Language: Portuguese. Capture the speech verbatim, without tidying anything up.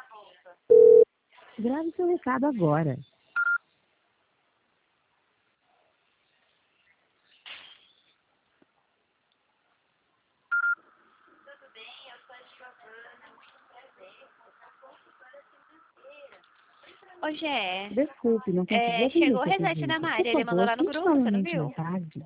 Grave seu recado agora. Ô, Gé, Desculpe, não consegui é, atender chegou o seu reset da pedido. Por Mari, ele mandou favor, lá no tente grupo, você não novamente viu? mais tarde.